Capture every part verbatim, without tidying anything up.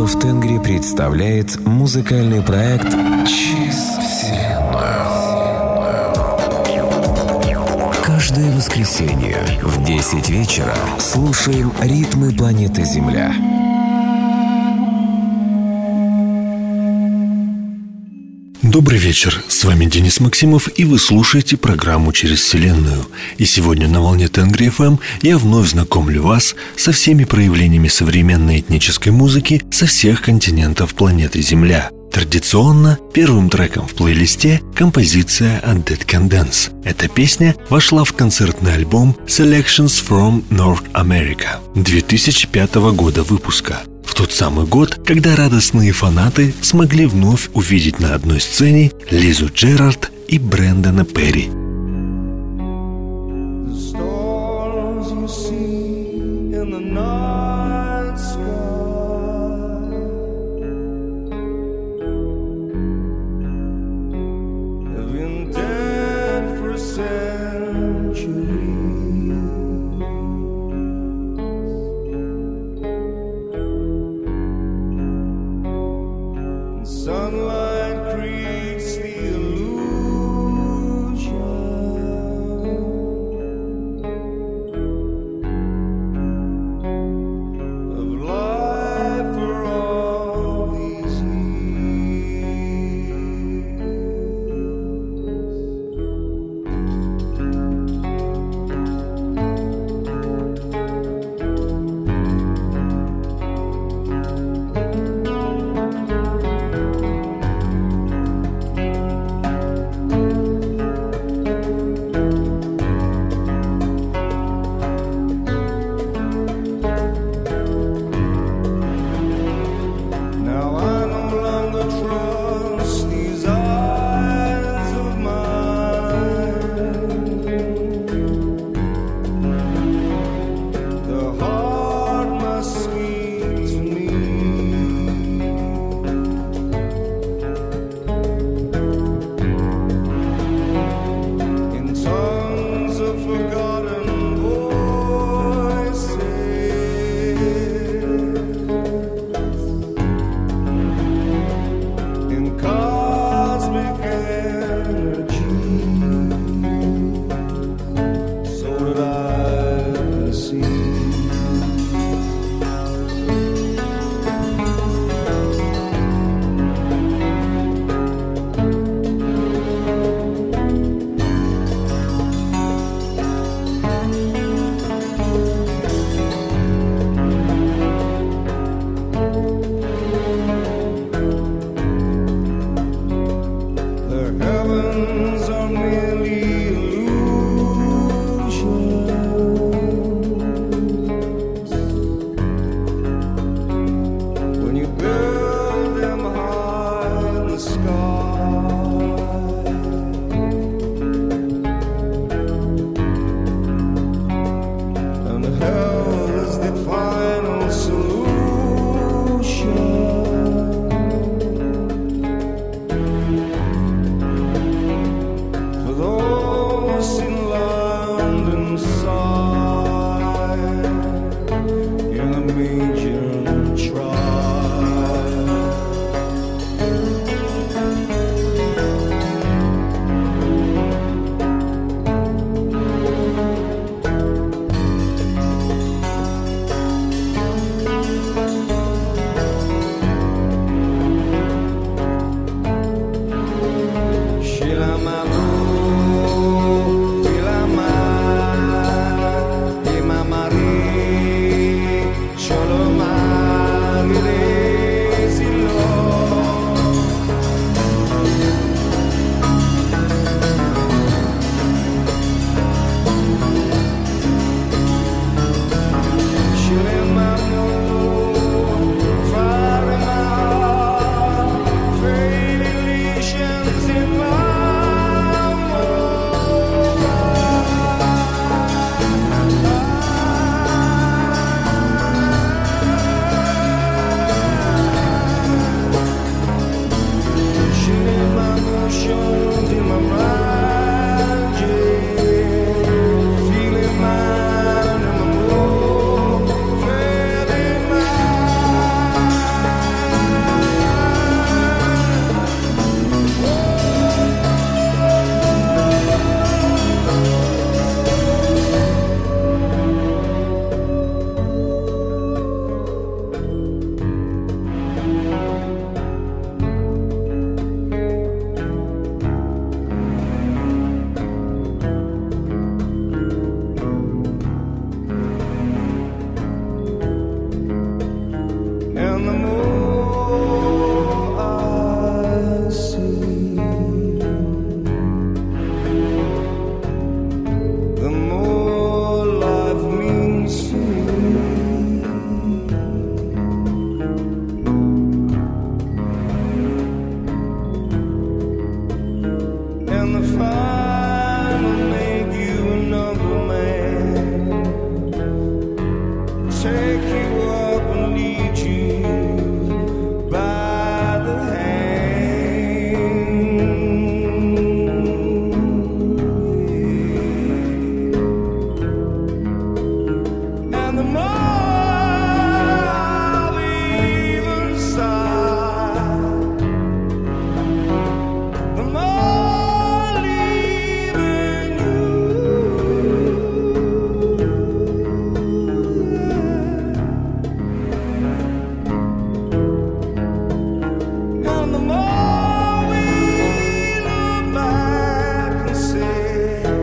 Love Tengri представляет музыкальный проект «Через Вселенную». Каждое воскресенье в десять вечера слушаем ритмы планеты Земля. Добрый вечер, с вами Денис Максимов, и вы слушаете программу «Через Вселенную». И сегодня на волне Тенгри эф эм я вновь знакомлю вас со всеми проявлениями современной этнической музыки со всех континентов планеты Земля. Традиционно первым треком в плейлисте композиция от Dead Can Dance. Эта песня вошла в концертный альбом Selections from North America две тысячи пятого года выпуска. В тот самый год, когда радостные фанаты смогли вновь увидеть на одной сцене Лизу Джерард и Брэндона Перри. Sunlight creates the illusion of life for all these take you up and lead you by the hand. And the more I leave inside, the more leaving you. And the more we look back and say,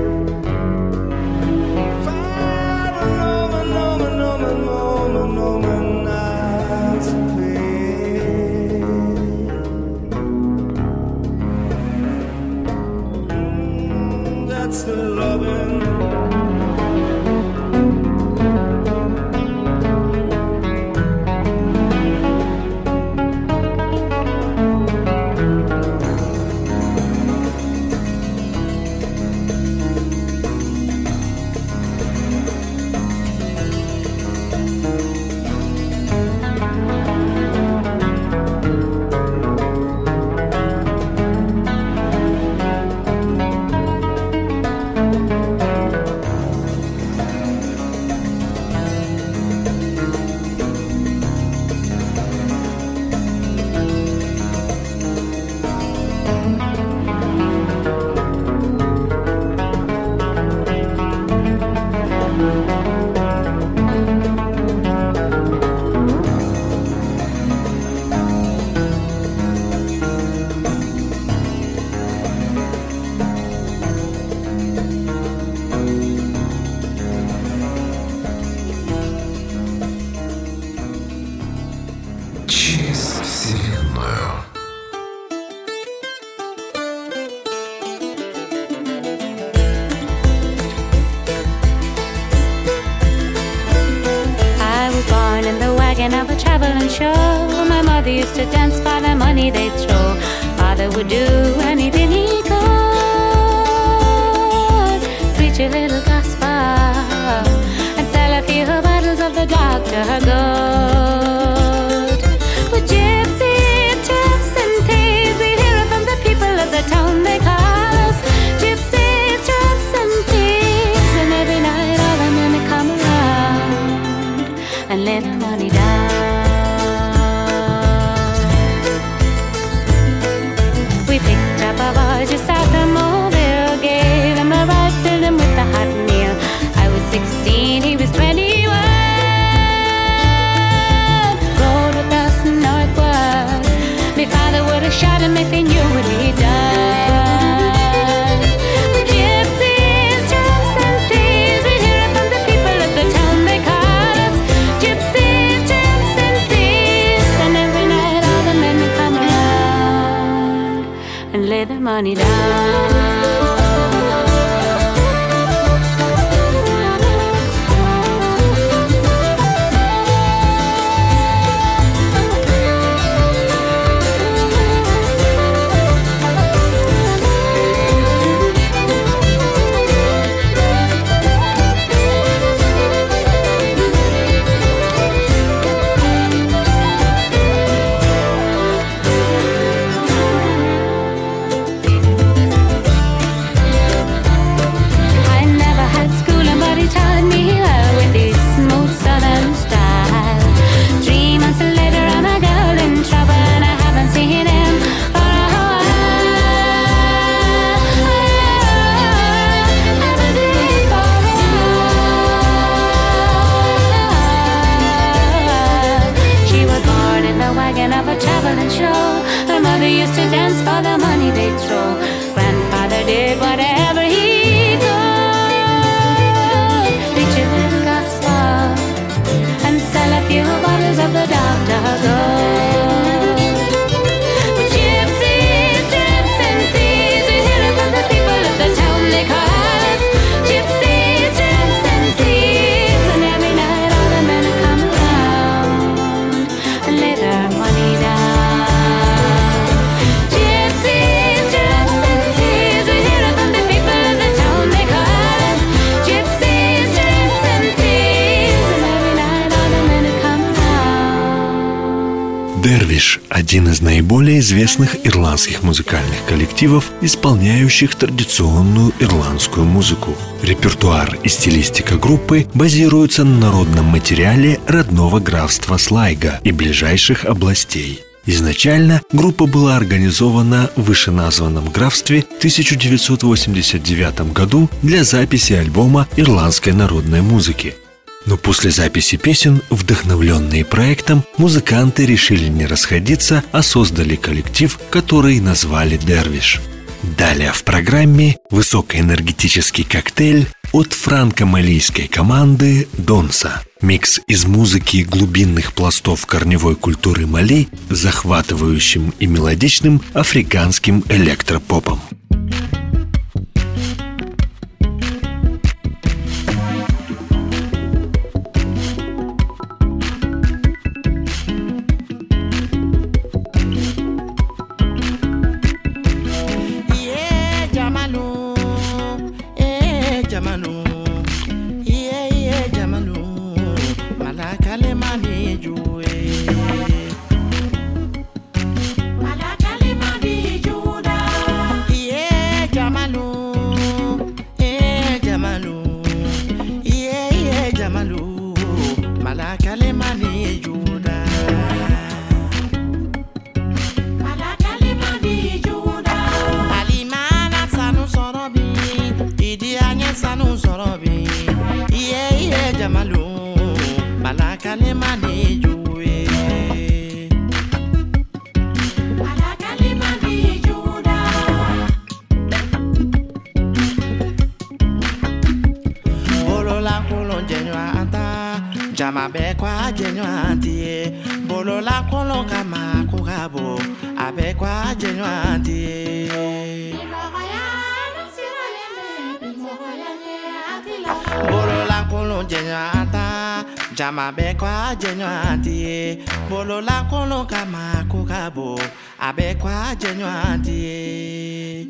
find a moment, moment, moment, moment, moment, nights of fade. Mm, That's the loving. Через Вселенную. I was born in the wagon of a traveling show. My mother used to dance for the money they'd throw. Father would do anything he could, preach a little gospel and sell a few bottles of the doctor good. With gypsies, tramps and thieves, we'd hear it from the people of the town they call us. Gypsies, tramps and thieves, and every night all the men would come around and lay their money down. We picked up our boys just south of Mobile, gave him a ride, filled him with a hot meal. I was sixteen, he was twenty-one. Rode with us northward. My father would have shot him if he knew what he'd done. With gypsies, tramps and thieves, we'd hear it from the people of the town they call us. Gypsies, tramps and thieves, and every night all the men would come around and lay their money down. Money down. Gypsies, tramps and Dervish – один из наиболее известных ирландских музыкальных коллективов, исполняющих традиционную ирландскую музыку. Репертуар и стилистика группы базируются на народном материале родного графства Слайга и ближайших областей. Изначально группа была организована в вышеназванном графстве в тысяча девятьсот восемьдесят девятом году для записи альбома ирландской народной музыки. Но после записи песен, вдохновленные проектом, музыканты решили не расходиться, а создали коллектив, который назвали Dervish. Далее в программе высокоэнергетический коктейль от франко-малийской команды Донса. Микс из музыки глубинных пластов корневой культуры Мали с захватывающим и мелодичным африканским электропопом. Jama be kwa jenyo antie bolo la kolo kama kugabo abe kwa jenyo antie bolo la kolo jenyo anta jama be kwa jenyo antie bolo la kolo kama kugabo abe kwa jenyo antie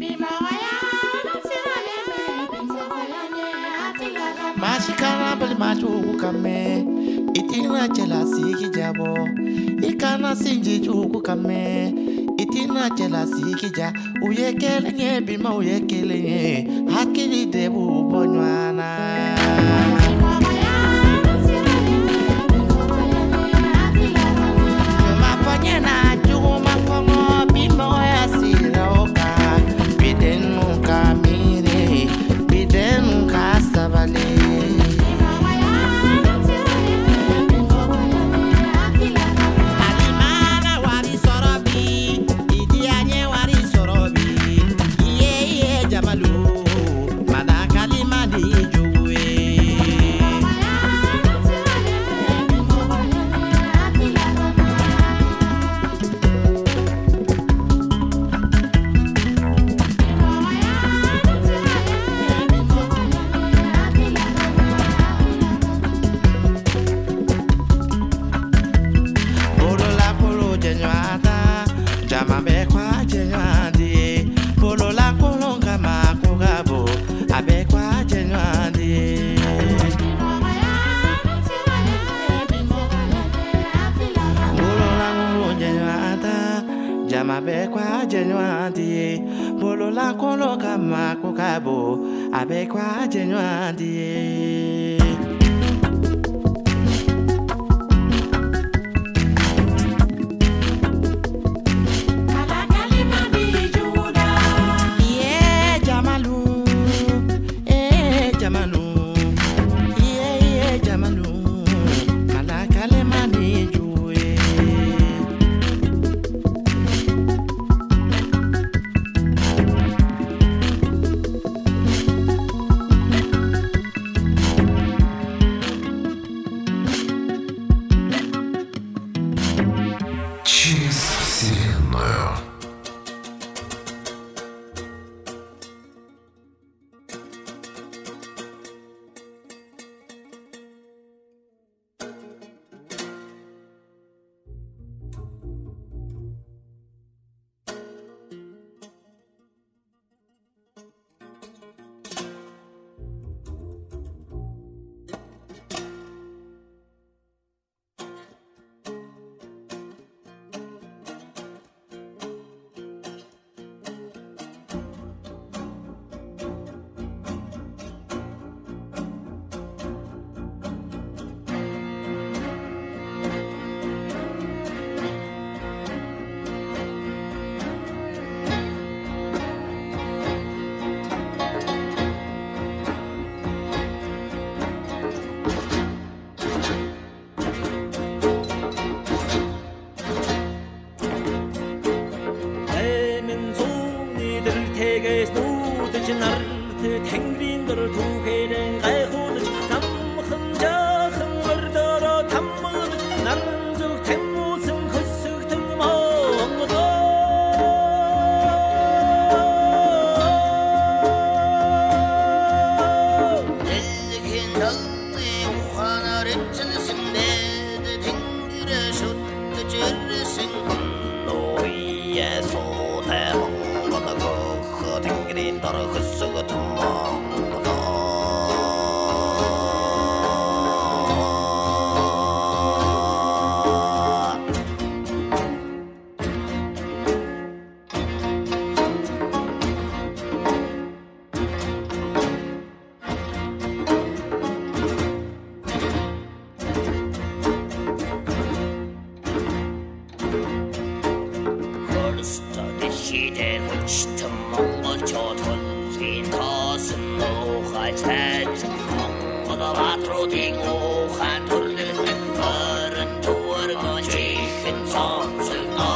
Mashikana bali machu kame itina chela siki jabo ikana sinji chuku kame itina chela siki ja uyekele nye bima uyekele nye hakili debu bonywana mapanye na chuku mapongo bima ya siroka bidenu kamire bidenu kasabale Abe kwa jenywandiye bolo la kolo kama kukabo abe kwa jenywandiye дэлхийдээ хүчтэн монголчууд хөлгийн тоосон уухай цайцсан монгол баатруудын уухай төрлөлтөд орон туургон чихэн цонцолноо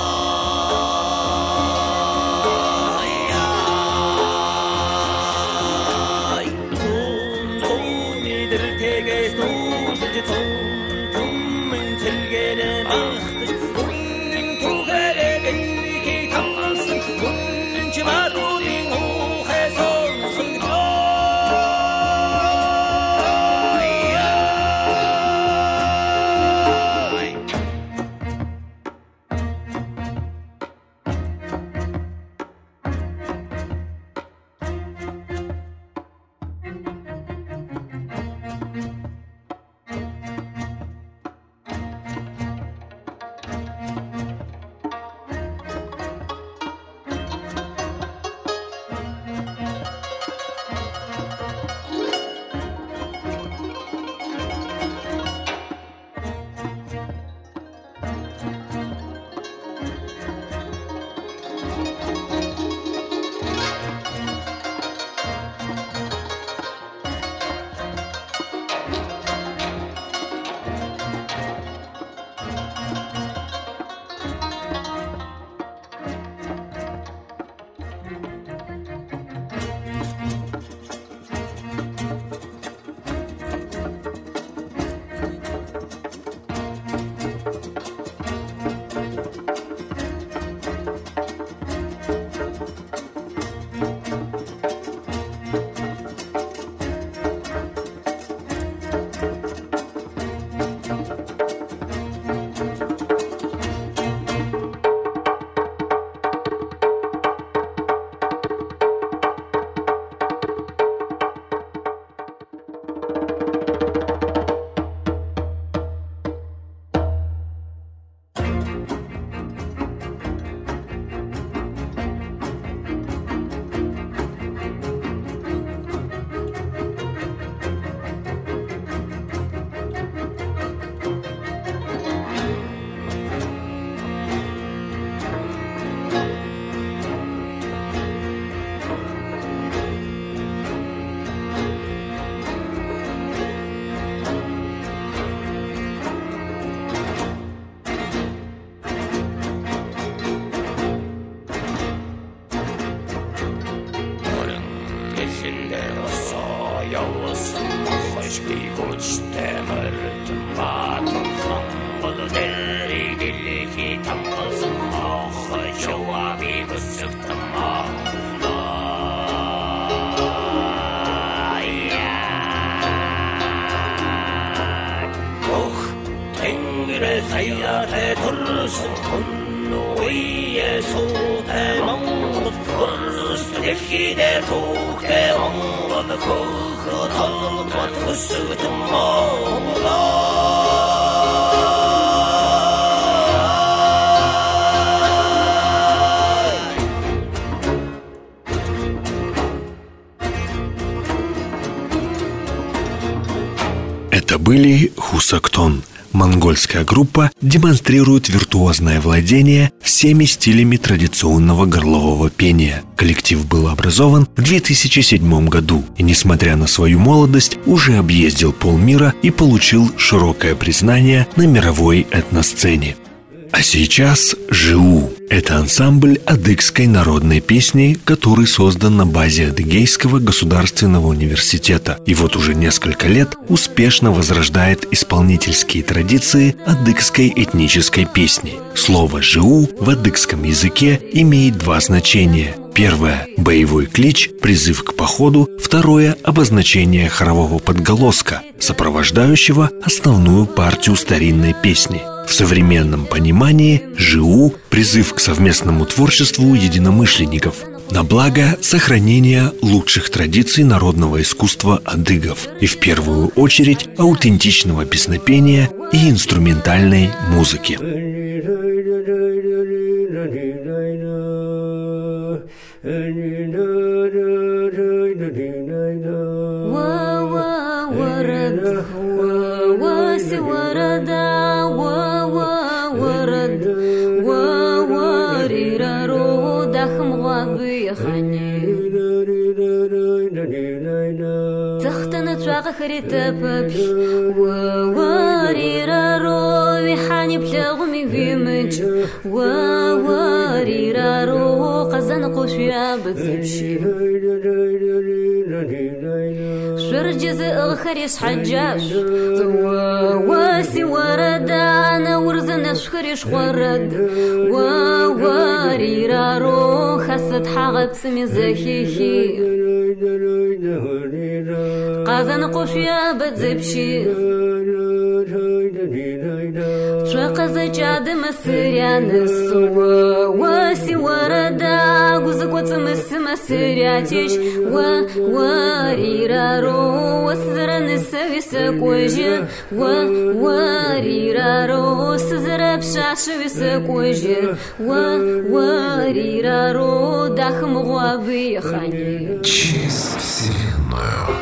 Это были Хусактон. Монгольская группа демонстрирует виртуозное владение всеми стилями традиционного горлового пения. Коллектив был образован в две тысячи седьмом году и, несмотря на свою молодость, уже объездил полмира и получил широкое признание на мировой этносцене. А сейчас ЖИУ – это ансамбль адыгской народной песни, который создан на базе Адыгейского государственного университета и вот уже несколько лет успешно возрождает исполнительские традиции адыгской этнической песни. Слово «ЖИУ» в адыгском языке имеет два значения. Первое – боевой клич, призыв к походу. Второе – обозначение хорового подголоска, сопровождающего основную партию старинной песни. В современном понимании ЖИУ – призыв к совместному творчеству единомышленников на благо сохранения лучших традиций народного искусства адыгов и в первую очередь аутентичного песнопения и инструментальной музыки. Ва-ва, ва-ва, ва-ва, ри-ра-ро, дахм بيخاني تختنا تراغ خريطة بابش وواريرا روي حاني بلغمي بيمج وواريرا رو قزن قوشيا بتزبشي شرجز اغخريش حجاش وواسي وردانا ورزنش خريش ورد وواريرا رو خست حاغب سمي زخيخي قازن قوشيا بتزبشي شقزة جاد مسريان السوا واسي وردا قزقوت مس مسرياتيش وواريرا رو وسزرن السوي سكوجي وواريرا رو سزر بشاشوي سكوجي وواريرا رو داخم غوابي خاني Через вселенную.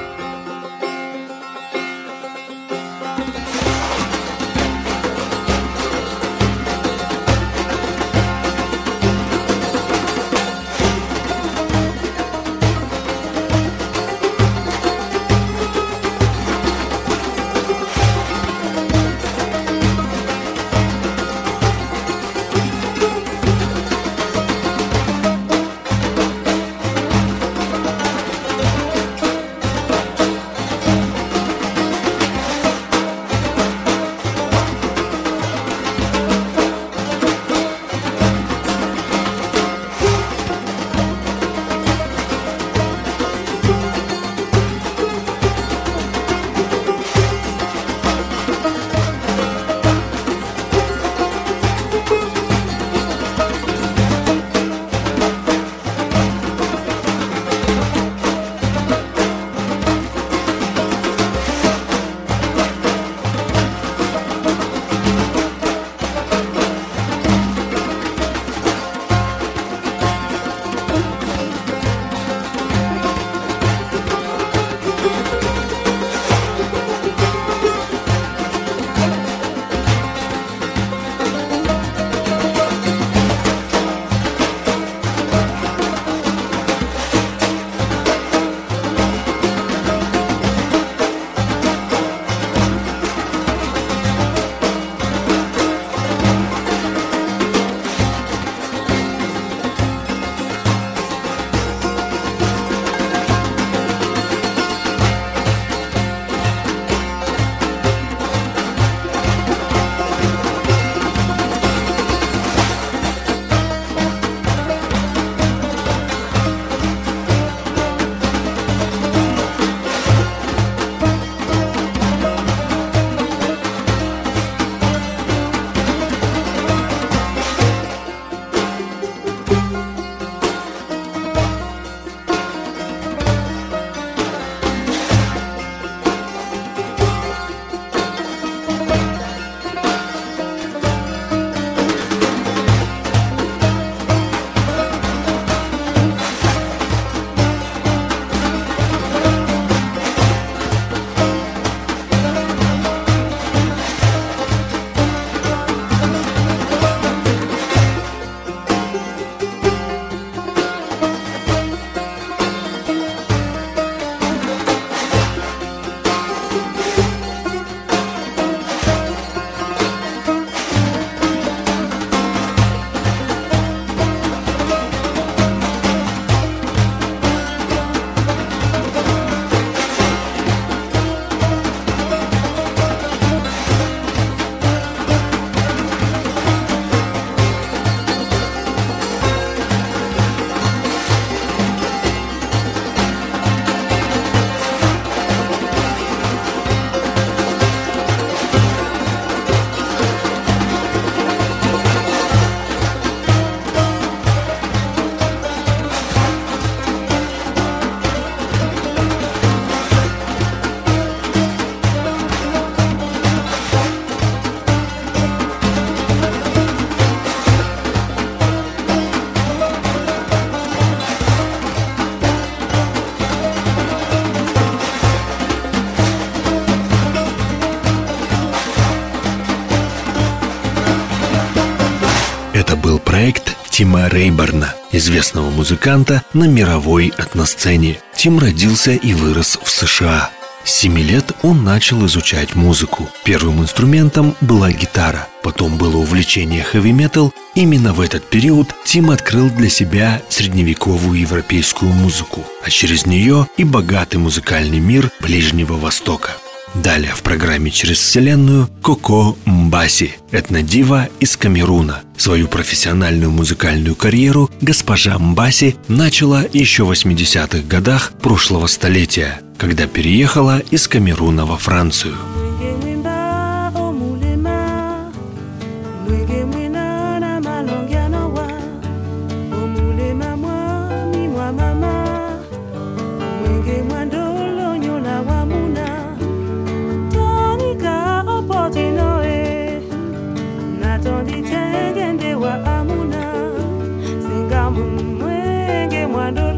Это был проект Тима Рейборна, известного музыканта на мировой этносцене. Тим родился и вырос в США. С семи лет он начал изучать музыку. Первым инструментом была гитара, потом было увлечение хэви-метал. Именно в этот период Тим открыл для себя средневековую европейскую музыку, а через нее и богатый музыкальный мир Ближнего Востока. Далее в программе «Через Вселенную» Коко Мбаси, этнодива из Камеруна. Свою профессиональную музыкальную карьеру госпожа Мбаси начала еще в восьмидесятых годах прошлого столетия, когда переехала из Камеруна во Францию.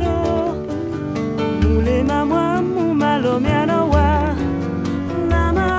Mama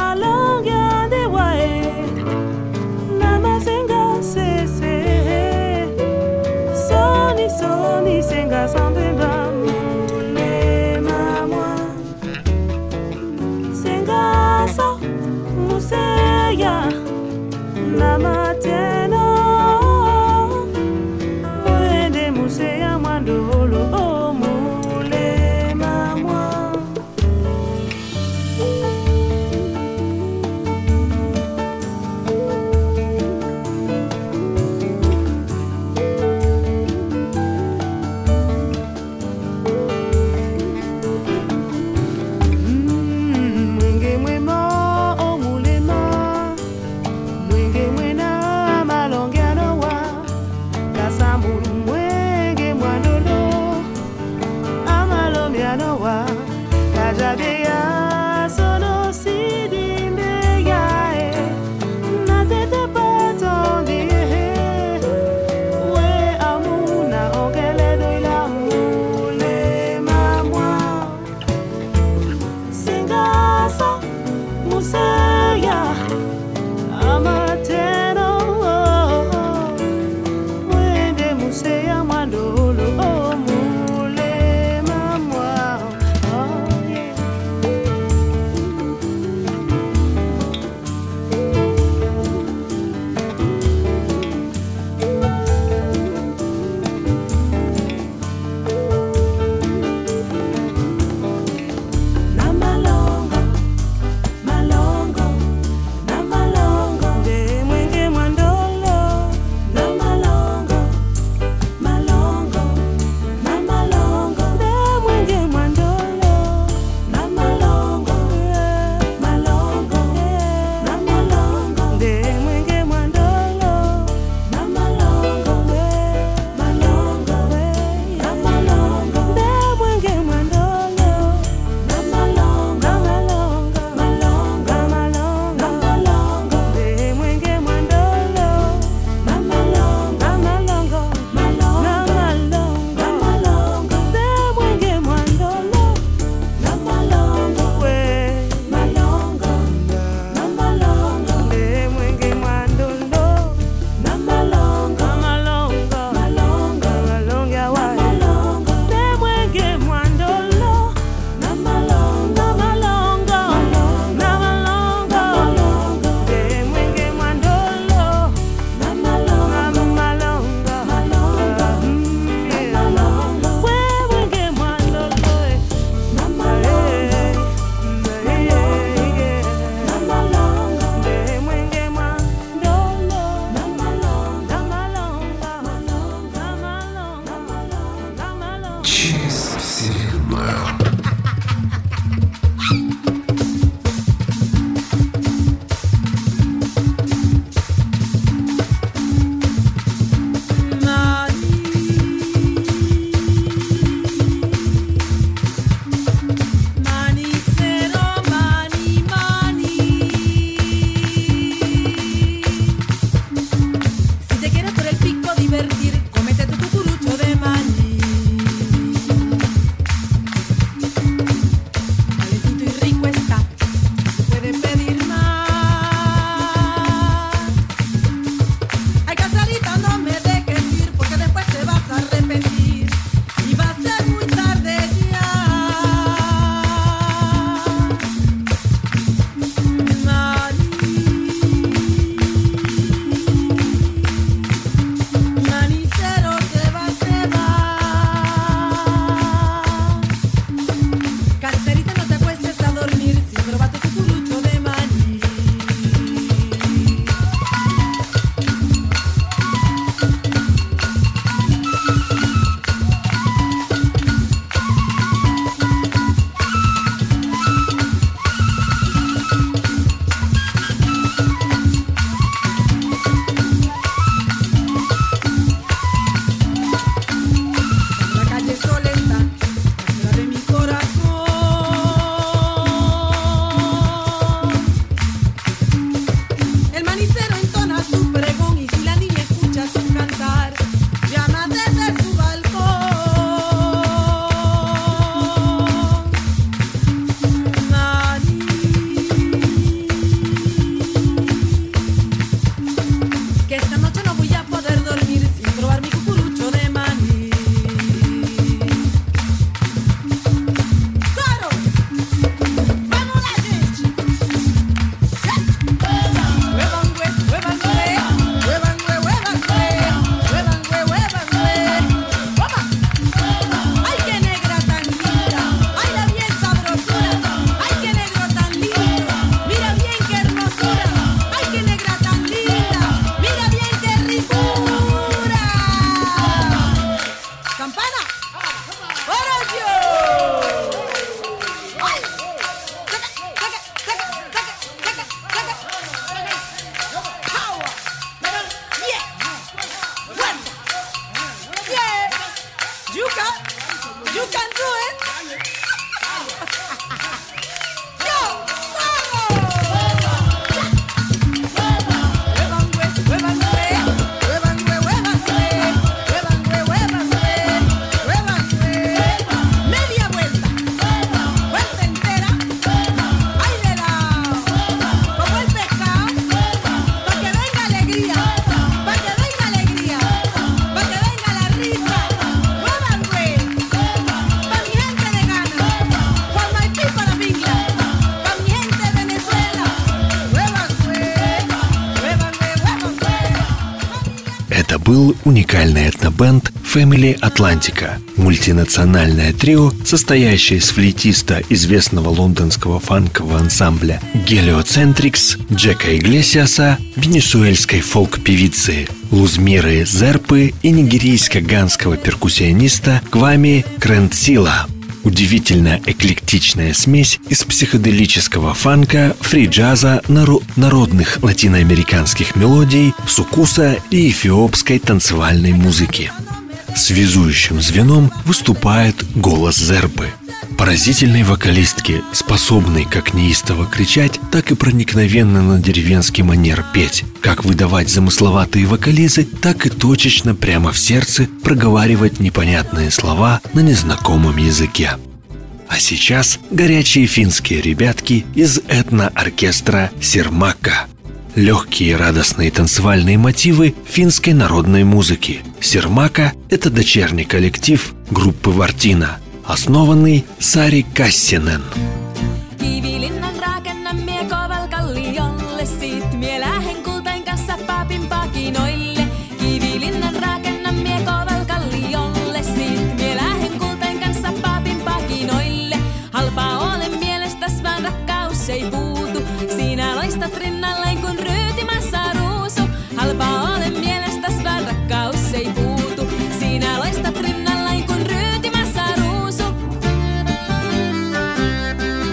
Это был уникальный этнобенд Family Atlantica, мультинациональное трио, состоящее из флейтиста известного лондонского фанкового ансамбля Heliocentrics Джека Иглесиаса, венесуэльской фолк-певицы Лузмиры Зерпы и нигерийско-ганского перкуссиониста Квами Крентсила. Удивительно эклектичная смесь из психоделического фанка, фри-джаза, наро- народных латиноамериканских мелодий, суккуса и эфиопской танцевальной музыки. Связующим звеном выступает голос Зерпы, поразительной вокалистки, способной как неистово кричать, так и проникновенно на деревенский манер петь, как выдавать замысловатые вокализы, так и точечно прямо в сердце проговаривать непонятные слова на незнакомом языке. А сейчас горячие финские ребятки из этно-оркестра Сирмакка. Легкие радостные танцевальные мотивы финской народной музыки. Сирмакка – это дочерний коллектив группы Вартина, основанный Сари Kassinen. Kivilinnan rakennamme koval kalliolle, sit mie lähen kultain kanssa papin pakinoille. Kivilinnan rakennamme koval kalliolle, sit mie lähen kultain kanssa papin pakinoille. Halpaa olen mielestäs vaan rakkaus ei puutu, sinä loistat rinnalleen kun ryytimässä ruusu. Halpaa olen mielestäs vaan rakkaus ei puutu, sinä loistat rinnalleen kun ryytimässä ruusu.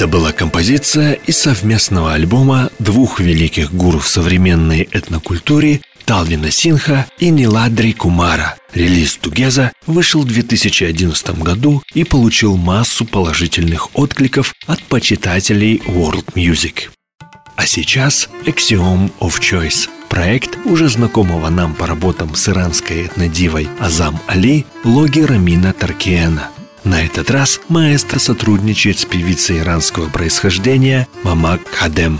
Это была композиция из совместного альбома двух великих гуру в современной этнокультуре Талвина Синха и Ниладри Кумара. Релиз «Together» вышел в две тысячи одиннадцатом году и получил массу положительных откликов от почитателей World Music. А сейчас Axiom of Choice – проект уже знакомого нам по работам с иранской этнодивой Азам Али, Логи Рамина Таркиена. На этот раз маэстро сотрудничает с певицей иранского происхождения Мамак Хадем.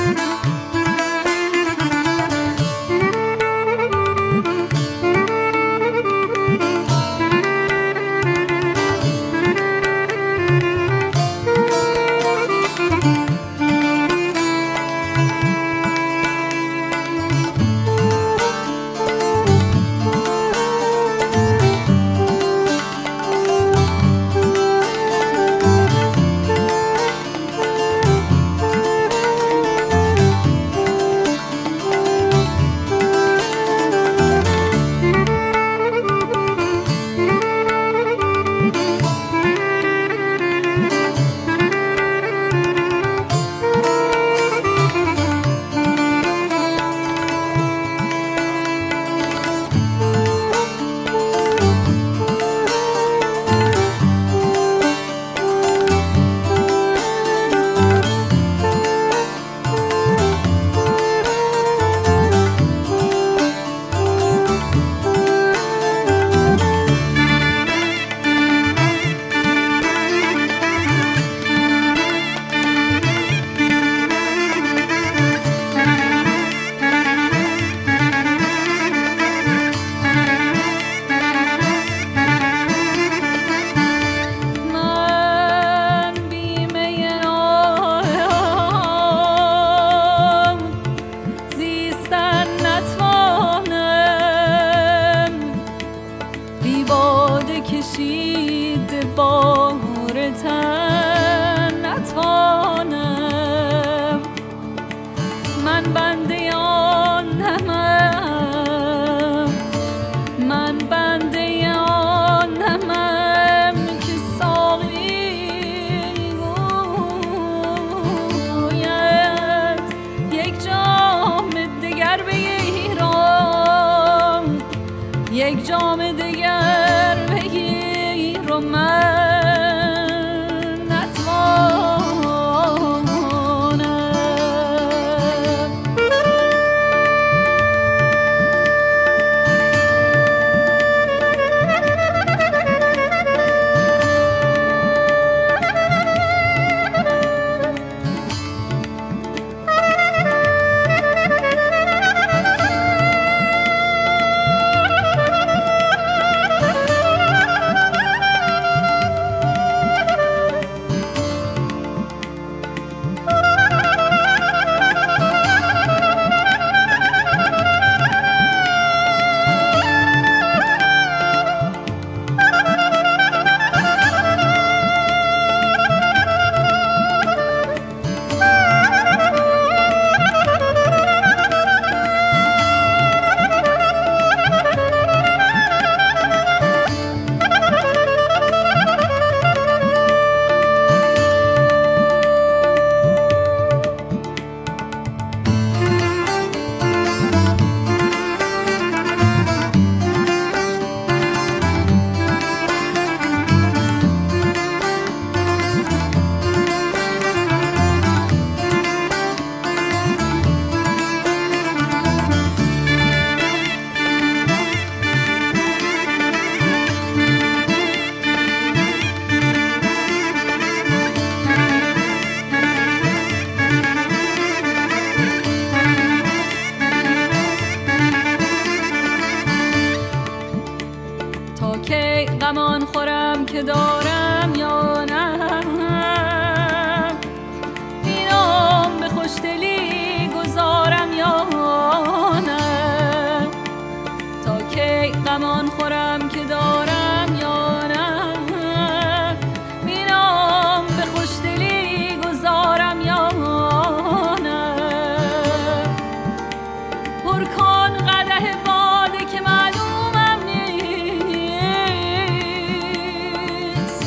یک جام دیگر بگیر و من نتوانم. غمان خورم که دارم یا نه، اینام به خوشدلی گذارم یا نه، تا کی غمان خورم که دارم یا نه، اینام به خوشدلی گذارم یا نه. پر کن قدح باده که معلومم نیست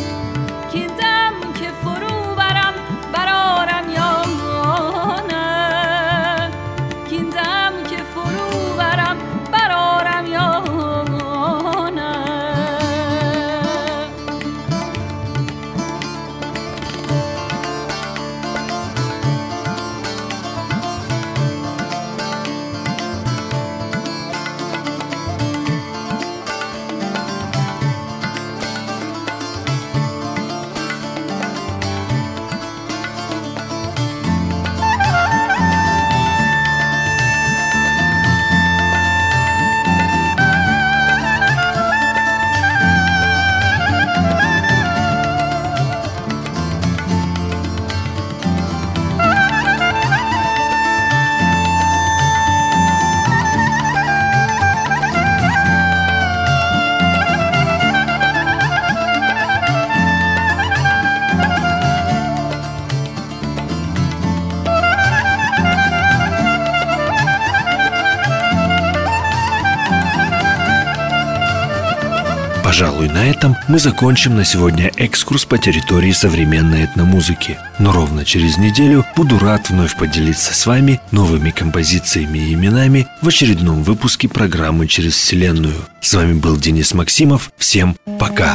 Пожалуй, на этом мы закончим на сегодня экскурс по территории современной этномузыки. Но ровно через неделю буду рад вновь поделиться с вами новыми композициями и именами в очередном выпуске программы «Через Вселенную». С вами был Денис Максимов. Всем пока!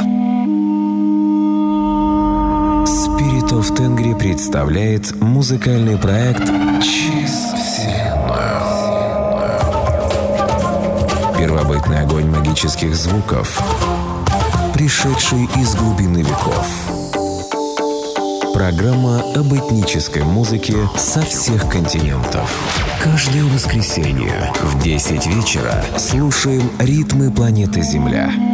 Spirit of Tengri представляет музыкальный проект «Через Вселенную». Первобытный огонь магических звуков, пришедший из глубины веков. Программа об этнической музыке со всех континентов. Каждое воскресенье в десять вечера слушаем ритмы планеты Земля.